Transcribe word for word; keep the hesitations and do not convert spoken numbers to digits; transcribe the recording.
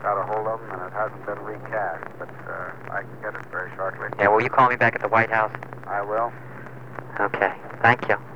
got a hold of them, and it hasn't been recast, but uh, I can get it very shortly. Yeah, will you call me back at the White House? I will. Okay, thank you.